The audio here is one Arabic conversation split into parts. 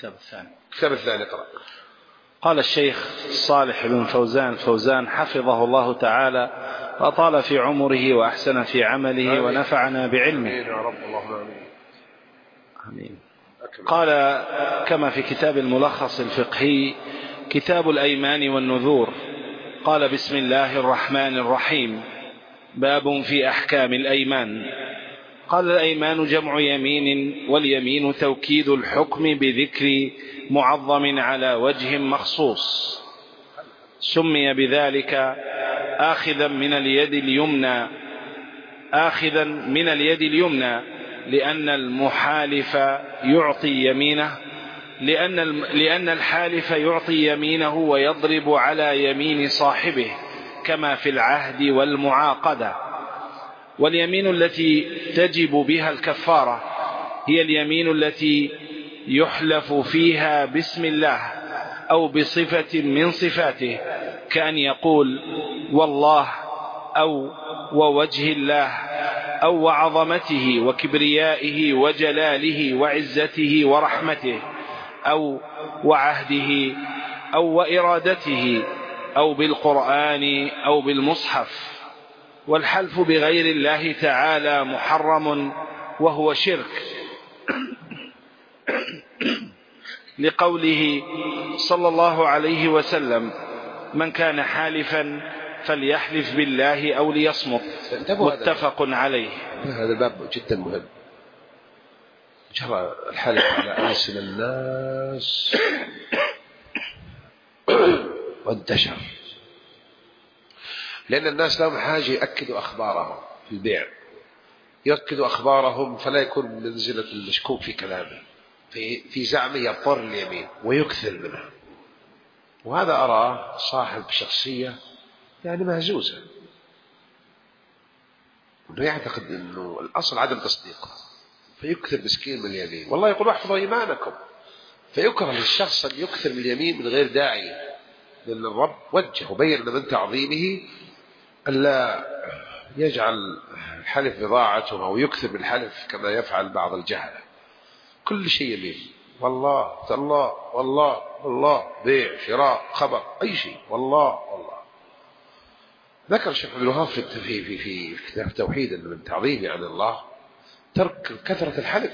الكتاب الثاني اقرأ. قال الشيخ صالح بن فوزان حفظه الله تعالى وأطال في عمره وأحسن في عمله ونفعنا بعلمه. آمين يا رب، اللهم آمين. قال كما في كتاب الملخص الفقهي كتاب الأيمان والنذور، قال بسم الله الرحمن الرحيم، باب في أحكام الأيمان. قال الأيمان جمع يمين، واليمين توكيد الحكم بذكر معظم على وجه مخصوص، سمي بذلك آخذا من اليد اليمنى لأن المحالف يعطي يمينه، لأن الحالف يعطي يمينه ويضرب على يمين صاحبه كما في العهد والمعاقدة. واليمين التي تجب بها الكفارة هي اليمين التي يحلف فيها باسم الله أو بصفة من صفاته، كأن يقول والله أو ووجه الله أو وعظمته وكبريائه وجلاله وعزته ورحمته أو وعهده أو وإرادته أو بالقرآن أو بالمصحف. والحلف بغير الله تعالى محرم وهو شرك، لقوله صلى الله عليه وسلم من كان حالفا فليحلف بالله أو ليصمت، متفق عليه. هذا الباب جدا مهم، جرى الحلف على ألسن الناس وانتشر، لأن الناس لهم حاجة يأكدوا أخبارهم في البيع، يأكدوا أخبارهم فلا يكون منزلة المشكوك في كلامه، في زعمه يضطر اليمين ويكثر منها. وهذا أراه صاحب شخصية يعني مهزوزة، أنه يعتقد أنه الأصل عدم تصديقه فيكثر مسكين من اليمين. والله يقول احفظوا إيمانكم، فيكره للشخص أن يكثر من اليمين من غير داعي، لأن الرب وجه وبين من تعظيمه ألا يجعل الحلف بضاعته أو يكثر من الحلف كما يفعل بعض الجهلة. كل شيء يمين، والله تالله والله والله، بيع شراء خبر أي شيء والله والله. ذكر الشيخ عبد الوهاب في كتاب التوحيد أن من تعظيمه عن الله ترك كثرة الحلف،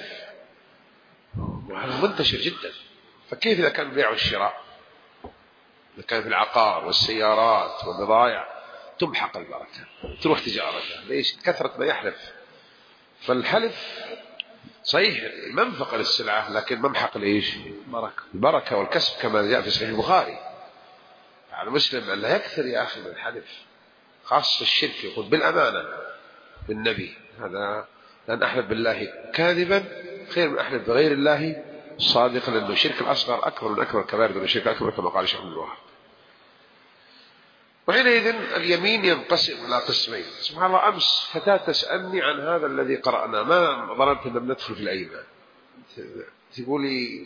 وهذا منتشر جدا. فكيف إذا كان البيع والشراء، إذا كان في العقار والسيارات والبضائع تمحق البركة، تروح تجارته. ليش؟ كثرة ما يحلف. فالحلف صحيح منفقة للسلعة، لكن ممحق ليش؟ البركة والكسب، كما جاء في صحيح البخاري. يعني مسلم أن لا يكثر يا أخي من الحلف، خاصة الشرك. يقول بالأمانة بالنبي هذا، لأن أحلف بالله كاذبا خير من أحلف بغير الله صادقا، لأنه الشرك الأصغر أكبر من أكبر الكبائر، لأنه الشرك الأكبر كما قال الشيخ عبد الوهاب. وحينئذ اليمين ينقسم إلى قسمين. سبحان الله، أمس فتاة تسألني عن هذا الذي قرأنا، ما ظننت أن ندخل في الأيمان. تقولي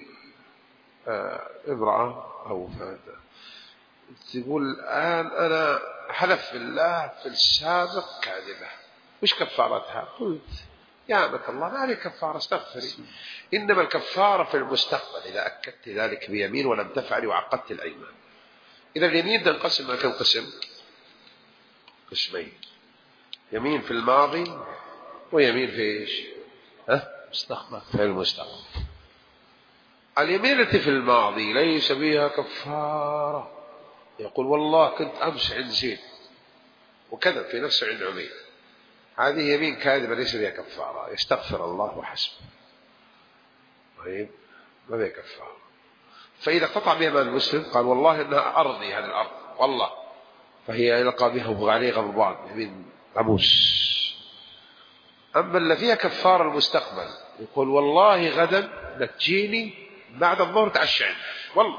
امرأة أو فتاة تقول الآن أنا حلف بالله في السابق كاذبة، وش كفارتها؟ قلت يا أمة الله ما عليك كفارة، استغفري، إنما الكفارة في المستقبل إذا أكدت ذلك بيمين ولم تفعلي وعقدت الأيمان. إذا اليمين تنقسم إلى كم قسم؟ قسمين، يمين في الماضي ويمين في إيش؟ مستقبل. في المستقبل. اليمين التي في الماضي ليس بها كفارة، يقول والله كنت أمس عند زيد وكذب في نفسه عند عمير، هذه يمين كاذبة ليس بها كفارة، يستغفر الله وحسبه. طيب ما بها كفارة. فإذا قطع بها مال المسلم قال والله إنها أرضي هذه الأرض والله، فهي يلقى بها وعليه غضبان، يمين عبوس. أما اللي فيها كفارة المستقبل يقول والله غدا نتجيني بعد الظهر تعشى عندي والله،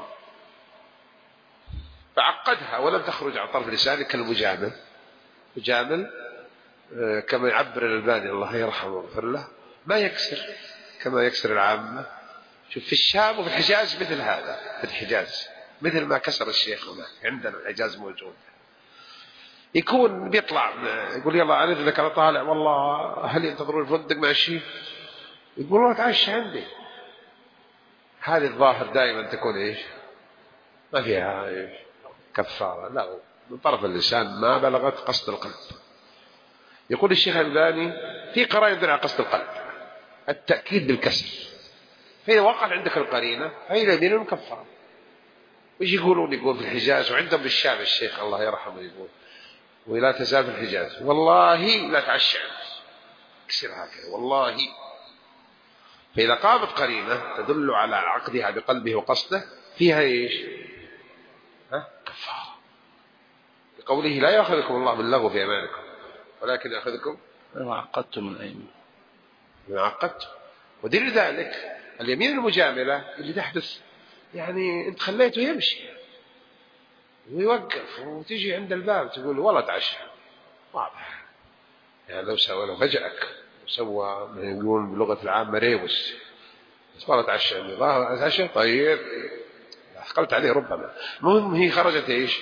فعقدها ولم تخرج عن طرف لسانه كالمجامل. مجامل كما يعبر الألباني الله يرحمه ويغفر له، ما يكسر كما يكسر العامة. شوف في الشام وفي الحجاز مثل هذا، في الحجاز مثل ما كسر الشيخ هناك عندنا الحجاز موجود، يكون بيطلع يقول يلا أعرف لك أنا طالع والله هل ينتظرون الفندق ماشي، يقول والله تعيش عندي. هذه الظاهر دائما تكون إيش؟ ما فيها إيش؟ كفارة، لا، من طرف اللسان ما بلغت قصد القلب. يقول الشيخ الألباني في قرائن تدل على قصد القلب، التأكيد بالكسر، فإذا وقعت عندك القرينة فهي اليمين مكفرة. وش يقولون؟ يقول في الحجاز، وعندهم بالشام الشيخ الله يرحمه يقول ولا تزال في الحجاز والله لا تعشى كسر هكذا والله. فإذا قامت قرينة تدل على عقدها بقلبه وقصده فيها إيش؟ كفارة، بقوله لا يأخذكم الله باللغو في أيمانكم ولكن يأخذكم بما عقدتم الأيمان. بما عقدتم. ودليل ذلك اليمين المجاملة اللي تحدث، يعني أنت خليته يمشي ويوقف وتجي عند الباب تقول والله تعشى، واضح يعني لو فجأك وسوى ما يقولون بلغة العامة ريوس، والله تعشى الله تعشى طيب أثقلت عليه ربما. المهم هي خرجت إيش؟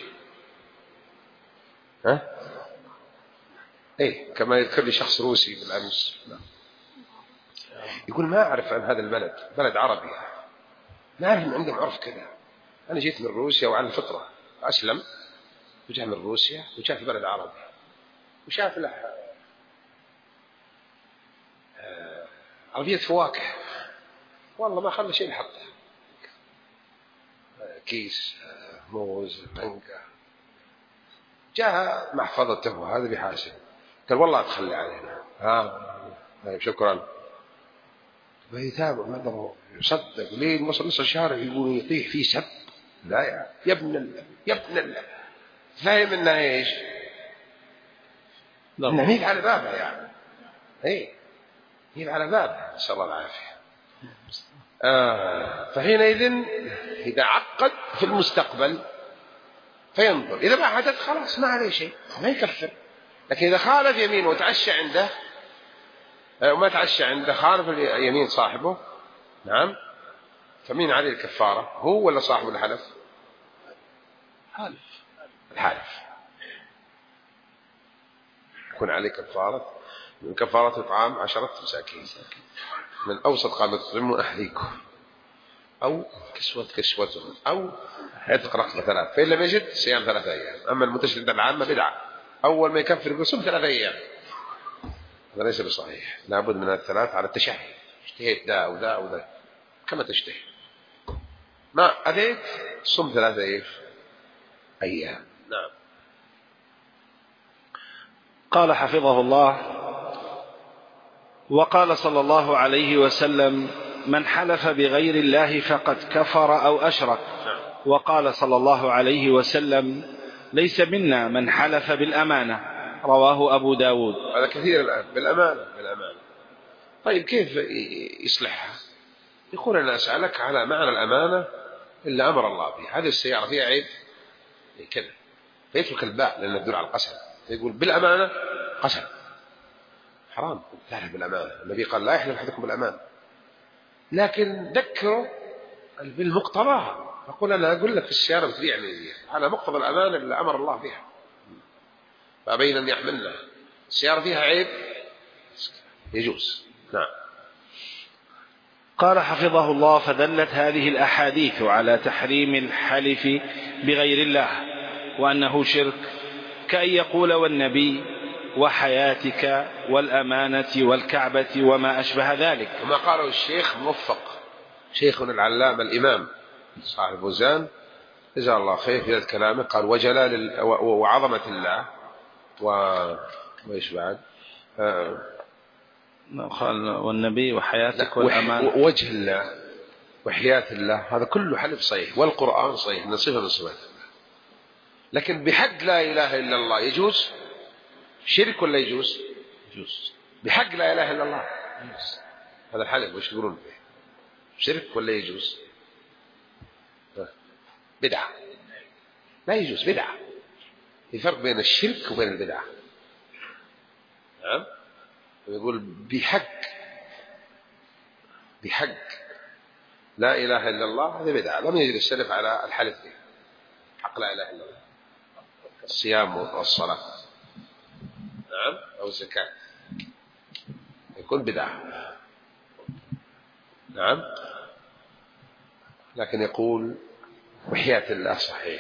إيه كما يذكر لي شخص روسي بالأمس يقول ما أعرف عن هذا البلد، بلد عربي، ما أعرف إن عندهم عرف كذا. أنا جيت من روسيا وعلى الفطرة أسلم وجاء من روسيا وجاء في بلد عربي وشاف له عربية فواكه، والله ما خلى شيء لحظة، كيس موز مانجا، جاء محفظته هذا بحاسب، قال والله أتخلى علينا طيب شكرا. ويتابع نظره يصدق لين وصل نص الشارع يقول يطيح فيه سب، لا يا ابن الله فاهم انه ايش؟ انه هيك على بابها يعني، هيك على بابها نسأل الله العافية. فحينئذ إذا عقد في المستقبل فينظر، إذا ما حدث خلاص ما عليه شيء ما يكفر. لكن إذا خالف يمين وتعشى عنده وما تعشى عنده خالف اليمين صاحبه، نعم، فمين عليه الكفارة؟ هو ولا صاحب الحلف؟ الحالف يكون عليه كفارة، من كفارة إطعام 10 مساكين من أوسط قامة تطعمون أهليكم أو كسوتهم أو عتق رقبة 3، فإن لم يجد صيام 3 أيام. أما المتشدد العامة بدعة، أول ما يكفر يقول صم 3 أيام، هذا ليس بصحيح، لابد من 3 على التشهي، اشتهيت ذا وذا وذا كما تشتهي، ما أتيت صم 3 أيام. نعم. قال حفظه الله: وقال صلى الله عليه وسلم: من حلف بغير الله فقد كفر أو أشرك. وقال صلى الله عليه وسلم: ليس منا من حلف بالأمانة. رواه أبو داود. هذا كثير الآن بالأمانة. طيب كيف يصلحها؟ يقول أنا أسألك على معنى الأمانة إلا أمر الله به، هذه السيارة فيها عيب كذا، فيترك الباء لأنه يدل على القسم، فيقول بالأمانة قسم، حرام تحلف بالأمانة. النبي قال لا يحلف أحدكم بالأمانة، لكن ذكروا بالمقتضاها، فقول أنا أقول لك في السيارة بتبيع لي على مقتضى الأمانة اللي أمر الله بها، فأبين أن يحملنا السيارة فيها عيب يجوز. نعم. قال حفظه الله: فدلت هذه الأحاديث على تحريم الحلف بغير الله وأنه شرك، كأن يقول والنبي وحياتك والأمانة والكعبة وما أشبه ذلك. وما قاله الشيخ موفق شيخنا العلامة الإمام صاحب فوزان جزاه الله خير في هذا كلامه، قال وجلال وعظمة الله وإيش بعد قال والنبي وحياتك والأمانة ووجه الله وحياة الله، هذا كله حلف صحيح، والقرآن صحيح من صفة من صفات الله. لكن بحق لا إله إلا الله يجوز شرك ولا يجوز؟ يجوز بحق لا إله إلا الله يجوز. هذا الحلف وش تقولون فيه؟ شرك ولا يجوز؟ بدعة، لا يجوز، بدعة. في فرق بين الشرك وبين البدعة. نعم. يقول بحق لا إله إلا الله، هذا بدعة، لم يجري السلف على الحلف به حق لا إله إلا الله، الصيام والصلاة، نعم، أو الزكاة، يكون بدعة. نعم. لكن يقول وحياة الله صحيح،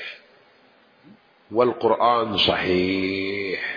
والقرآن صحيح،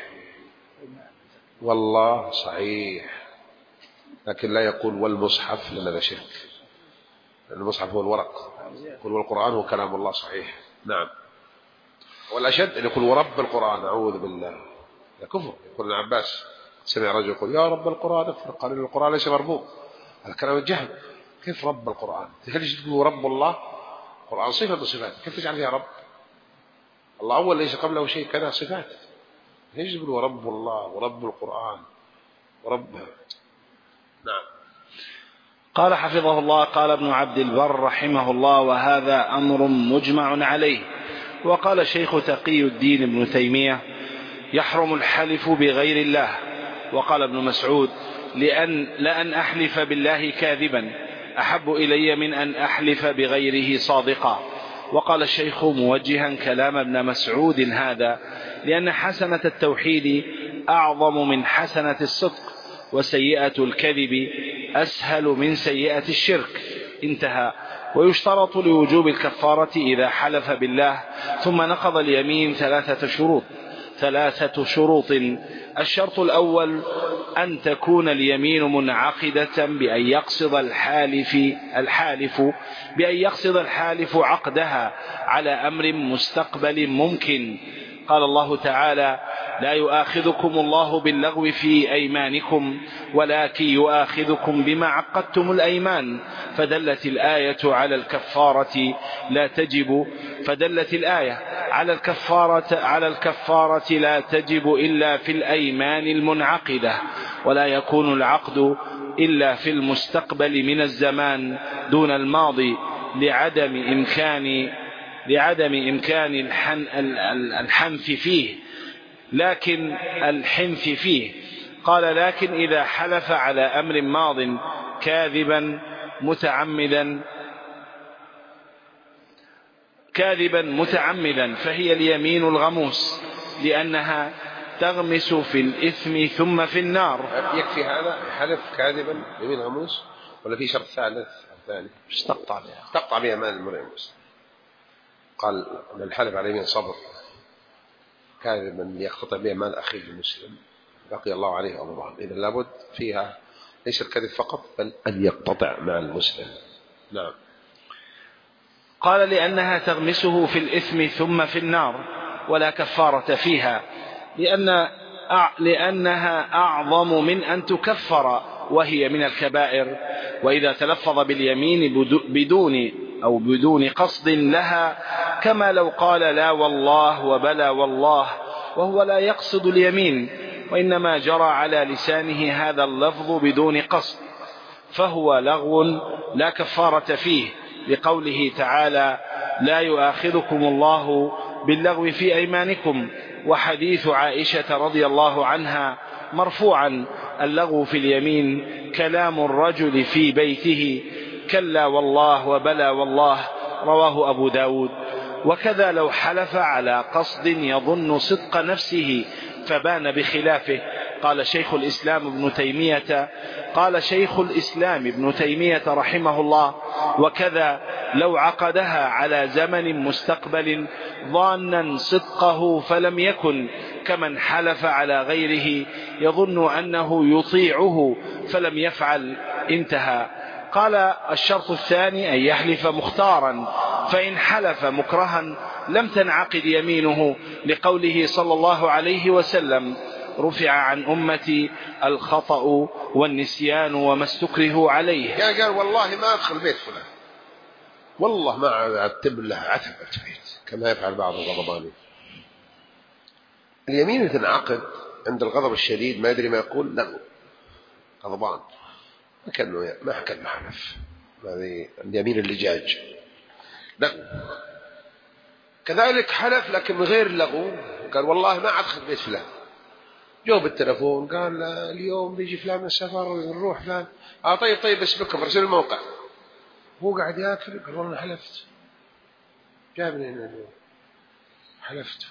والله صحيح، لكن لا يقول والمصحف، لأن هذا شرك، لأن المصحف هو الورق، يقول والقرآن هو كلام الله صحيح. نعم. والأشد أن يقول ورب القرآن، أعوذ بالله، هذا كفر. يقول ابن عباس سمع رجل يقول يا رب القرآن افرق، قال إن القرآن ليس مربوط، هذا كلام الجهل. كيف رب القرآن؟ هل تقول رب الله؟ القرآن صفة من صفات، كيف تجعل فيها رب؟ الله أول ليس قبله شيء، كذا صفات، ليش تقول رب الله ورب القرآن ورب؟ نعم. قال حفظه الله: قال ابن عبد البر رحمه الله: وهذا أمر مجمع عليه. وقال شيخ تقي الدين ابن تيمية: يحرم الحلف بغير الله. وقال ابن مسعود: لأن أحلف بالله كاذبا أحب إلي من أن أحلف بغيره صادقا. وقال الشيخ موجها كلام ابن مسعود هذا: لأن حسنة التوحيد أعظم من حسنة الصدق، وسيئة الكذب أسهل من سيئة الشرك. انتهى. ويشترط لوجوب الكفارة إذا حلف بالله ثم نقض اليمين ثلاثة شروط. الشرط الأول أن تكون اليمين منعقدة بأن يقصد الحالف عقدها على أمر مستقبل ممكن. قال الله تعالى: لا يؤاخذكم الله باللغو في أيمانكم ولكن يؤاخذكم بما عقدتم الأيمان. فدلت الآية على الكفارة لا تجب إلا في الأيمان المنعقدة، ولا يكون العقد إلا في المستقبل من الزمان دون الماضي لعدم إمكان الحنف فيه. قال: لكن إذا حلف على أمر ماض كاذبا متعمدا فهي اليمين الغموس، لأنها تغمس في الإثم ثم في النار. يكفي هذا حلف كاذبا يمين غموس، ولا في شرط ثالث ثاني؟ استقطع بها مال المرء المسلم. قال من الحلف على يمين صبر كاذبا يقتطع بها مال أخيه المسلم بقي الله عليه غضبان. إذا لابد فيها ليس الكذب فقط، بل أن يقتطع مع المسلم. نعم. قال: لأنها تغمسه في الإثم ثم في النار، ولا كفارة فيها، لأنها أعظم من أن تكفر، وهي من الكبائر. وإذا تلفظ باليمين بدون قصد لها، كما لو قال لا والله وبلا والله وهو لا يقصد اليمين، وإنما جرى على لسانه هذا اللفظ بدون قصد، فهو لغو لا كفارة فيه، لقوله تعالى: لا يؤاخذكم الله باللغو في أيمانكم. وحديث عائشة رضي الله عنها مرفوعا: اللغو في اليمين كلام الرجل في بيته، كلا والله وبلا والله، رواه أبو داود. وكذا لو حلف على قصد يظن صدق نفسه فبان بخلافه. قال شيخ الإسلام ابن تيمية رحمه الله: وكذا لو عقدها على زمن مستقبل ظانا صدقه فلم يكن، كمن حلف على غيره يظن أنه يطيعه فلم يفعل. انتهى. قال: الشرط الثاني أن يحلف مختارا، فإن حلف مكرها لم تنعقد يمينه، لقوله صلى الله عليه وسلم: رفع عن أمتي الخطأ والنسيان وما استكرهوا عليه. قال والله ما أدخل بيت فلان، والله ما أتم له عتبة بيت، كما يفعل بعض الغضبانين. اليمين تنعقد عند الغضب الشديد، ما يدري ما يقول، لا غضبان، ما كان حلف، هذه اليمين اللجاج لغو. كذلك حلف لكن من غير اللغو، قال والله ما أدخل بيت فلان، جو بالتلفون قال اليوم بيجي فلان من السفر ونروح فلان، طيب اسمكم ارسل الموقع، هو قاعد ياكل قال والله حلفت، جابني هنا اليوم حلفت.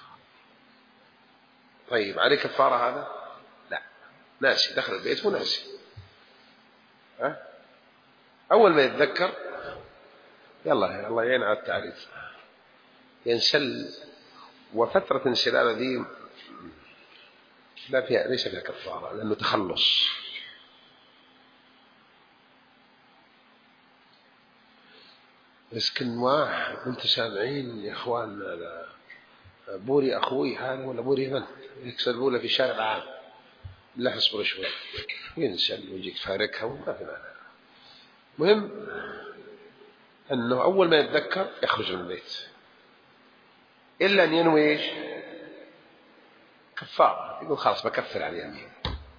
طيب عليه كفارة هذا؟ لا، ناسي، دخل البيت وناسي. أول ما يتذكر يلا الله يعين على التعريف. ينسل، وفترة انسلال ذي ليس فيها كفارة لأنه تخلص. مسكن واحد أنت سامعين يا إخوان، هذا بوري أخوي هذا ولا بوري من يكسر بوله في الشارع العام، لا اصبر شوي ينسل ويجيك فاركها وما في معنى. مهم أنه أول ما يتذكر يخرج من البيت، إلا أن ينوي إيش؟ كفارة، يقول خلاص بكفر على اليمين.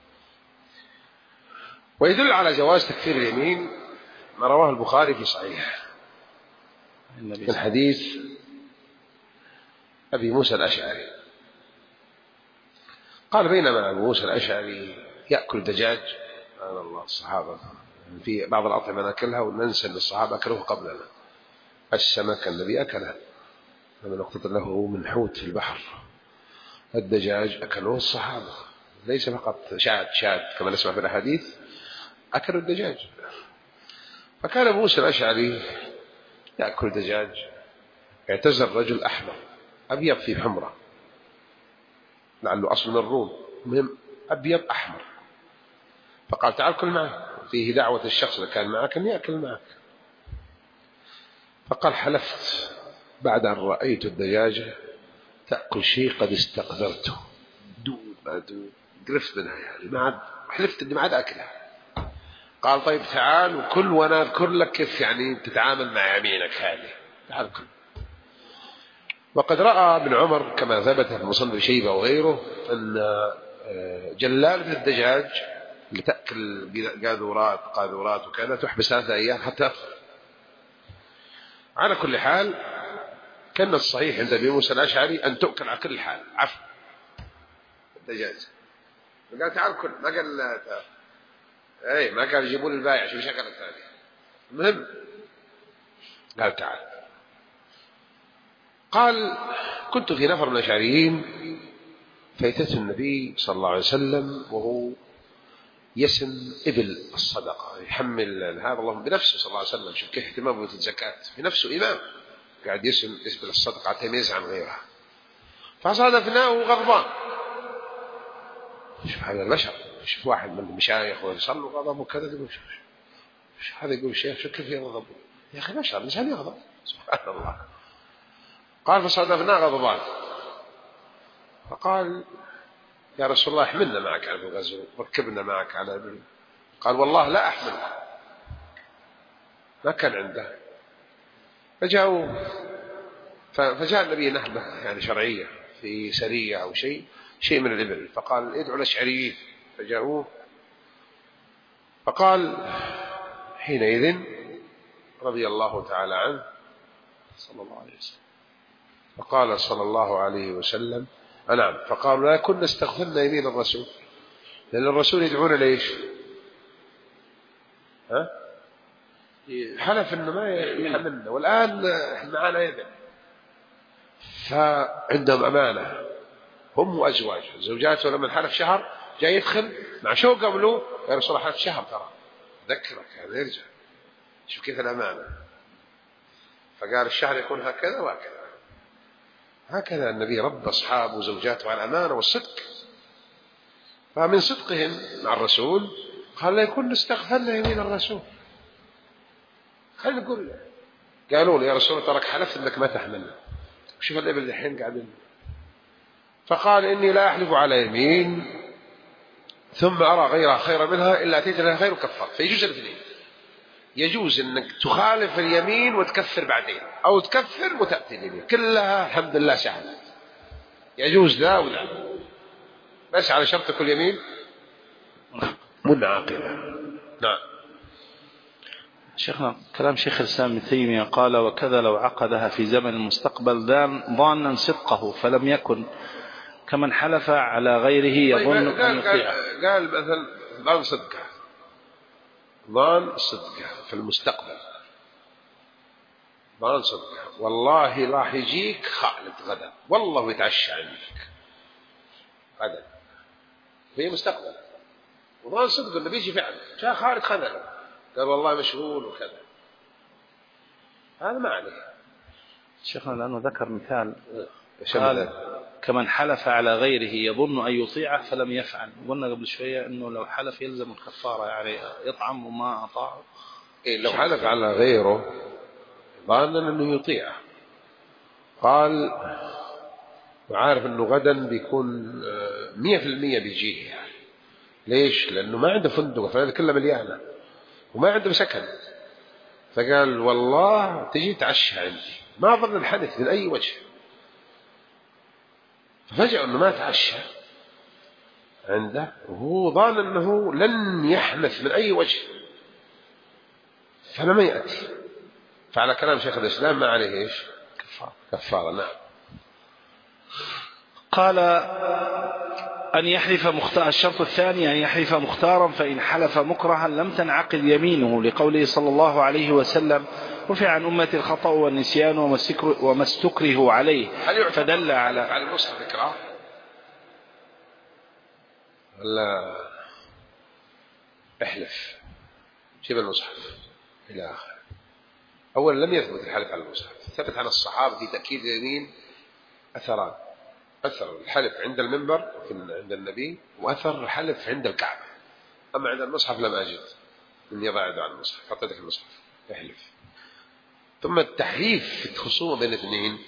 ويدل على جواز تكفير اليمين ما رواه البخاري في صحيح من حديث أبي موسى الأشعري قال بينما أبو موسى الأشعري يأكل دجاج، سبحان الله الصحابة في بعض الأطعمة نأكلها وننسى أن الصحابة أكلوه قبلنا. السمك الذي أكله لما اقتطر له من حوت في البحر، الدجاج أكلوه الصحابة، ليس فقط شاد كما نسمع في الحديث، أكلوا الدجاج. فكان أبو موسى الأشعري يأكل دجاج، اعتزل رجل أحمر أبيض في حمرة، لعله أصل من الروم، مهم أبيض أحمر، فقال تعال كل معي، فيه دعوة الشخص اللي كان معك أن يأكل معك. فقال حلفت بعد أن رأيت الدجاجة تأكل شيء قد استقدرته، دوب قرفت منها، يعني ما عاد حلفت أني ما عاد أكلها. قال طيب تعال وكل وأنا أذكر لك كيف يعني تتعامل مع يمينك هذه، تعال كل. وقد رأى ابن عمر كما ثبت في مصنف شيبة وغيره أن جلالة الدجاج اللي تأكل قاذورات وكذا تحبس 3 أيام حتى أفضل. على كل حال كان الصحيح عند أبي موسى الأشعري أن تؤكل على كل حال عفو الدجاج. قال تعال كل، ما قال ما قال يجيبون البايع شو شكل الثاني. المهم قال تعال. قال كنت في نفر من الأشعريين فأتيت النبي صلى الله عليه وسلم وهو يسم إبل الصدقة، يحمل هذا الله بنفسه صلى الله عليه وسلم. شوف كيف اهتمامه بالزكاة، في نفسه إمام قاعد يسم إبل الصدقة حتى يميز عن غيرها. فصادفناه غضبان. شوف هذا البشر، شوف واحد من المشايخ ويصلوا غضب وكذا، يقول شوف هذا يقول الشيخ شوف كيف يغضب يا أخي، بشر الإنسان يغضب سبحان الله. قال فصادفناه غضبان، فقال يا رسول الله احملنا معك على الغزو، ركبنا معك على ابل. قال والله لا أحملها، ما كان عنده. فجاء النبي نهبة يعني شرعية في سرية أو شيء من الإبل، فقال ادعوا الأشعريين، فجاءوه. فقال حينئذ رضي الله تعالى عنه صلى الله عليه وسلم، فقال صلى الله عليه وسلم نعم. فقالوا لا كنا استغفرنا يمين الرسول، لأن الرسول يدعون ليش؟ حلف إنه ما يحملنا، والآن معنا يدع. فعندهم أمانة هم وأزواج زوجاته، لما حلف شهر جاي يدخل مع شو قبله يا رسول الله حلف شهر ترى ذكرك هذا يرجع. شوف كيف الأمانة. فقال الشهر يكون هكذا وهكذا. هكذا النبي رب أصحابه وزوجاته على الأمانة والصدق. فمن صدقهم مع الرسول قال لا يكون استغفرنا يمين الرسول. خلينا نقول قالوا له يا رسول الله ترك حلفت انك ما تحملنا. شوف الابل الحين قاعدين. فقال اني لا احلف على يمين ثم ارى غيرها خيرا منها الا اتيت لها خير وكفر. فيجوز الاثنين، يجوز انك تخالف اليمين وتكفر بعدين، او تكفر وتاتي اليمين، كلها الحمد لله سهله، يجوز ذا وذا، بس على شرط كل يمين منعقده. نعم. شيخنا كلام شيخ الإسلام ابن تيمية قال وكذا لو عقدها في زمن المستقبل ظانا صدقه فلم يكن كمن حلف على غيره يظن أن يطيعه. قال مثلا ظان صدقه، ظان صدقه في المستقبل، ظان صدقه والله راح يجيك خالد غدا، والله يتعشى عندك غدا في مستقبل، وظان صدقه انه بيجي فعلا. جاء خالد خذله قال والله مشغول وكذا، هذا ما عليه. شيخنا لأنه ذكر مثال قال كمن حلف على غيره يظن أن يطيعه فلم يفعل. قلنا قبل شوية أنه لو حلف يلزم الكفارة، يعني يطعم وما أطاعه. لو حلف على غيره ظانا أنه يطيعه، قال وعارف أنه غدا بيكون 100% بيجيه يعني. ليش؟ لأنه ما عنده فندق، فهذا كله مليانة وما عنده سكن، فقال والله تجي تعشى عندي، ما ظن الحدث من أي وجه، ففجأة أنه ما تعشى عنده وهو ظان أنه لن يحنث من أي وجه، فلما يأتي. فعلى كلام شيخ الإسلام ما عليه إيش؟ كفارة. نعم. قال أن يحلف مختار. الشرط الثاني أن يحلف مختارا، فإن حلف مكرها لم تنعقد يمينه، لقوله صلى الله عليه وسلم رفع عن أمة الخطأ والنسيان وما استكره عليه. فدل على المصحف إكراه ولا احلف جيب المصحف إلى آخر. أولا لم يثبت الحلف على المصحف، ثبت عن الصحابة في تأكيد اليمين أثران: أثر الحلف عند المنبر عند النبي، وأثر الحلف عند الكعبة. أما عند المصحف لم أجد من يضع يده على المصحف. حط يدك المصحف احلف. ثم التحليف في الخصومة بين اثنين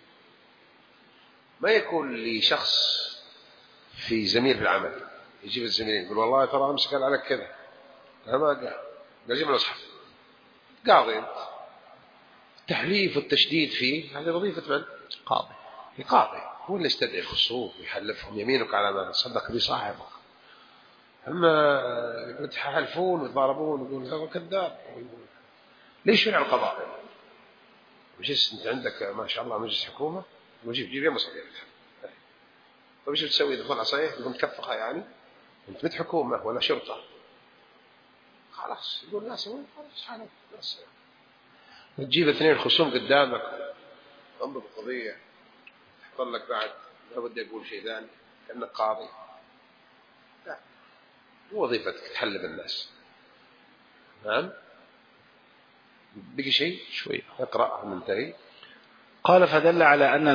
ما يكون لشخص في زميل في العمل يجيب الزميلين يقول والله ترى أمسك عليك كذا، أنا ما قال يجيب المصحف قاضي. التحليف والتشديد فيه هذه وظيفة من؟ قاضي. القاضي هو اللي يستدعي الخصوم ويحلفهم يمينك على ما صدق به صاحبك. أما يتحالفون ويضاربون ويقول هذا كذاب، ليش يفعل القضاء؟ مجلس أنت عندك ما شاء الله مجلس حكومة وجيب يوم مصدر. طيب ايش بتسوي؟ تدخل عصايه تقوم تكفخها يعني؟ انت بنت حكومه ولا شرطه؟ خلاص يقول الناس خلاص حالك بس. تجيب اثنين خصوم قدامك انظر القضيه تحط لك بعد لا بدي اقول شيء ثاني كانك قاضي. لا، مو وظيفتك تحلب الناس. نعم. بقي شيء شوي اقرأ منتهي. قال فدل على أن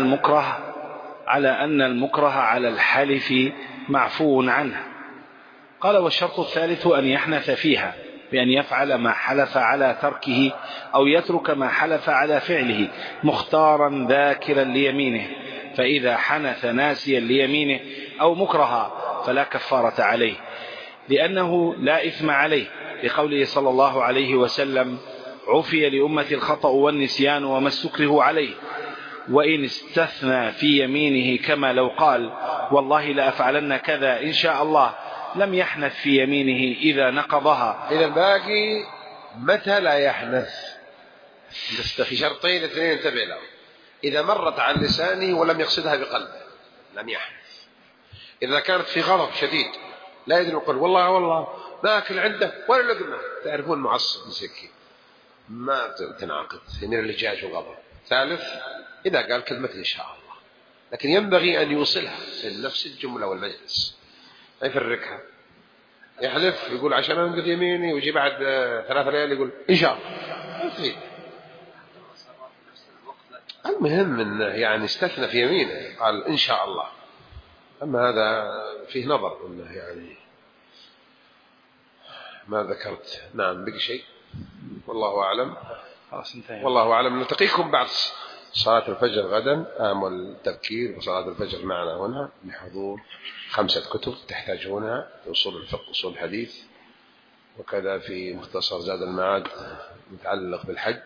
المكره على الحلف معفو عنه. قال والشرط الثالث أن يحنث فيها بأن يفعل ما حلف على تركه أو يترك ما حلف على فعله مختارا ذاكرا ليمينه، فإذا حنث ناسيا ليمينه أو مكرها فلا كفارة عليه، لأنه لا إثم عليه، لقوله صلى الله عليه وسلم عفي لأمة الخطأ والنسيان وما استكره عليه. وإن استثنى في يمينه كما لو قال والله لأفعلن كذا إن شاء الله لم يحنث في يمينه إذا نقضها. إذا الباقي متى لا يحنث؟ في شرطين اثنين انتبه لهم: إذا مرت عن لسانه ولم يقصدها بقلبه لم يحنث. إذا كانت في غضب شديد لا يدري يقول والله ما أكل عنده ولا لقمة، تعرفون معصب مسكين ما تنعقد من اللجاج والغضب. ثالث إذا قال كلمة إن شاء الله، لكن ينبغي أن يوصلها في نفس الجملة والمجلس، لا يفرقها. يحلف يقول عشان أنقذ يميني ويجي بعد 3 ليال يقول إن شاء الله. المهم أنه يعني استثنى في يمينه قال إن شاء الله. أما هذا فيه نظر أنه يعني ما ذكرت. نعم بقي شيء والله أعلم. والله أعلم. نلتقيكم بعد صلاة الفجر غدا. آمل التبكير وصلاة الفجر معنا هنا بحضور 5 كتب تحتاجونها في أصول الفقه وأصول الحديث، وكذا في مختصر زاد المعاد متعلق بالحج،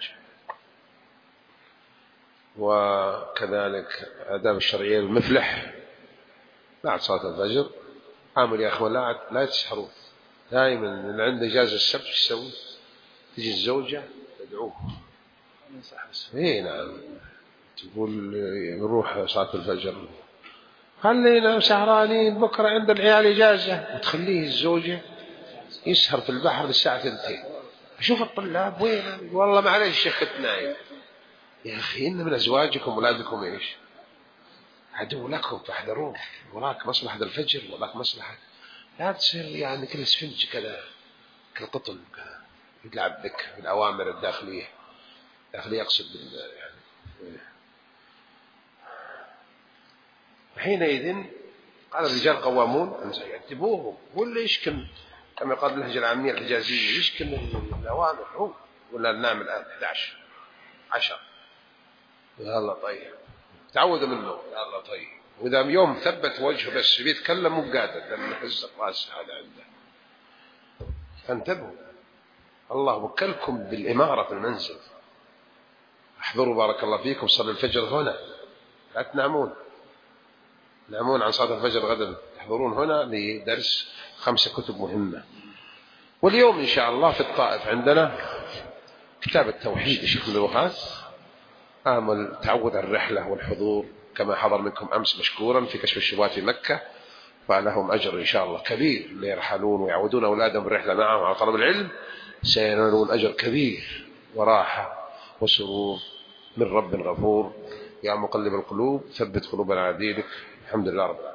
وكذلك آداب الشرعية المفلح بعد صلاة الفجر. آمل يا أخوان لا يتسحرون دائما. اللي عنده إجازة السبت يسوي تجي الزوجة تدعوه إيه نعم تقول نروح صلاة الفجر خلينا سهرانين بكرة عند العيال إجازة، وتخليه الزوجة يسهر في البحر للساعة 2. أشوف الطلاب وين والله معليش الشيخ كنت نايم. يا أخي إن من أزواجكم وأولادكم إيش عدو لكم فاحذروه، وراك مصلحة الفجر وراك مصلحة. لا تصير يعني كل اسفنج كذا كالقطن كذا يلعب بك بالأوامر الداخلية. لكن يقصد يعني. حينئذ قال الرجال قوامون يأدبوهم، هو اللي يشكل كما قال اللهجة العامية الحجازية يشكل الأوامر هو، ولا ننام الآن 11 10 يا الله طيب، تعودوا منه يا الله طيب، وإذا يوم ثبت وجهه بس بيتكلم مو قادر لأنه حز الراس هذا عنده. فانتبهوا، الله وكلكم بالإمارة في المنزل، احضروا بارك الله فيكم صلوا الفجر هنا، لا تنامون، نامون عن صلاة الفجر غدا، تحضرون هنا لدرس 5 كتب مهمة. واليوم إن شاء الله في الطائف عندنا كتاب التوحيد لشيخ النبوخاس، آمل تعود الرحلة والحضور كما حضر منكم أمس مشكورا في كشف الشبهات في مكة، فلهم أجر إن شاء الله كبير، اللي يرحلون ويعودون أولادهم بالرحلة معهم على طلب العلم سينالون أجر كبير وراحة وسرور من رب غفور. يا مقلب القلوب ثبت قلوبنا على دينك. الحمد لله رب العالمين.